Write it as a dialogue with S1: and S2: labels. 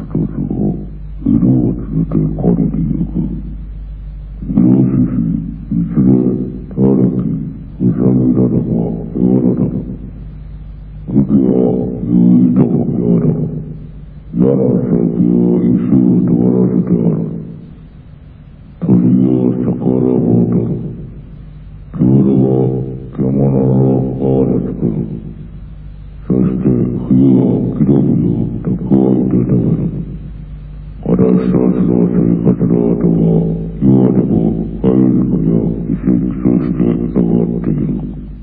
S1: つが色をつけて借りてゆく。イノシシ、いずれ、タヌキ、ウサギなどがやらだ。麦は優位ともやだ。嫌な正義を一生とわらせてある。鳥を逆らうとる。夜は獣の皮で作る。そして冬は広々蓄えて食べる。私たちの生活の後は今でもアイリカや遺跡として上がっている。